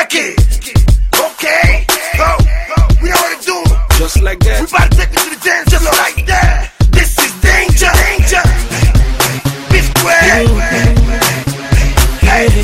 Break it. Okay. Go. We know what to do. Just like that. We about to take it to the dance just like that. This is danger. Danger. Be square. Hey.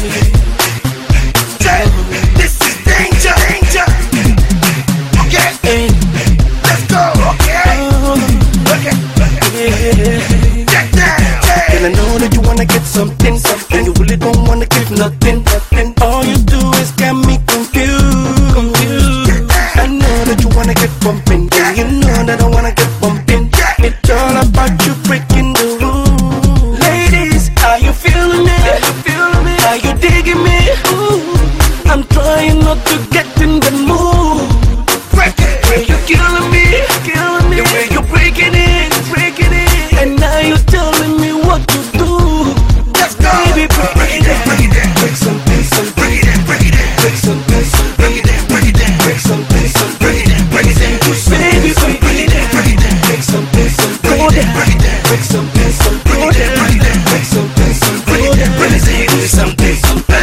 This is danger. Danger. Okay. Let's go. Okay. Okay. Get down. And I know that you wanna get something, and you really don't wanna give nothing. All you do is get me confused. I know that you wanna get bumping, and you know that I wanna get bumping. It's all about you breaking the rules. Ladies, are you feeling me? Are you digging me? Ooh, I'm trying not to get in the mood. You're killing me, the way you're breaking it, and now you're telling me what to do. Let's go. Baby, break it down, break something, Break it down. Break it down. break something, Break it down. Break it down. break something, Break it down. Break it down. baby, Break it down. Break it down. break something, Break it down. Break it down. break something, Break it down. Break it down. break something, Break it down. Break it down. Do something.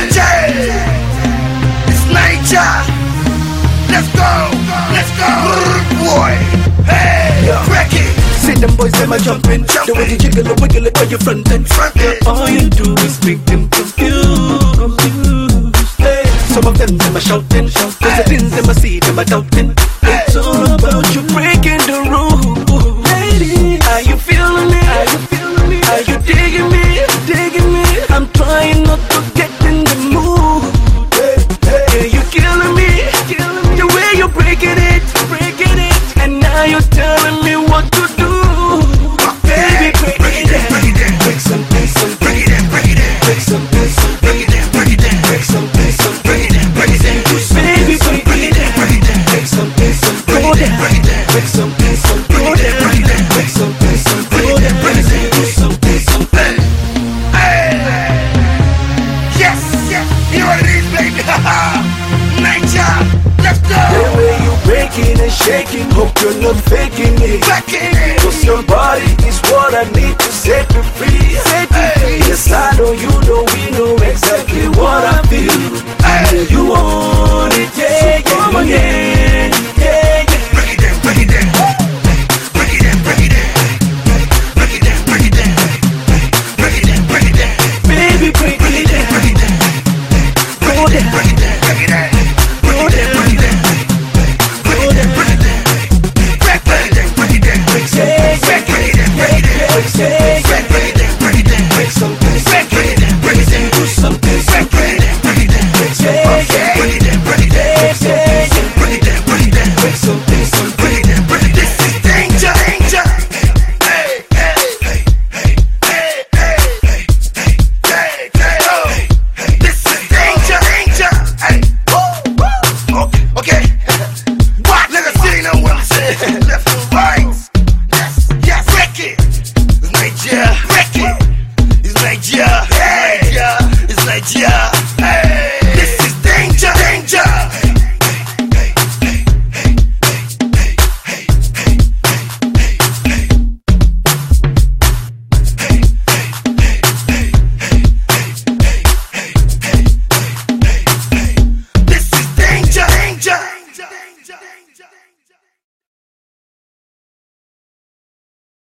It's nature. Let's go. Let's go. Boy. Hey. Break it. See them boys, them a jumping. The way you jiggle and wiggle it when you're frontin'. All you do is make them confused. Hey, some of them a shouting. There's the things them a see, them a doubting. It's all about you breaking the rules. Lady, are you feeling me? Are you digging me? I'm trying not to get in the mood. Hey, you killing me? The way you're breaking it, and now you're telling me what to do. Baby, break it down, break something, Break it down. Break it down. break something, Break it down. Break it down. break something, Break it down. Break it down. baby, Break it down. Break it down. break something, Break it down. Break it down. break something, Break it down. Break it down. break something, Break it down. Break it down. do something. Hey. Yes. You know what it is, baby. Nature. Let's go. The way you breaking and shaking, hope you're not faking it. Back in. Cause your body is what I need to set you free. Yes, I know you know, we know exactly what I feel. Hey. You want it, yeah, come again, yeah. Break it down. Break it down. Break it down. Break it down. Break it down. Break it down. Break it down. Break it down. Baby, break it down, Break it down. go down. Break it down. Break it down.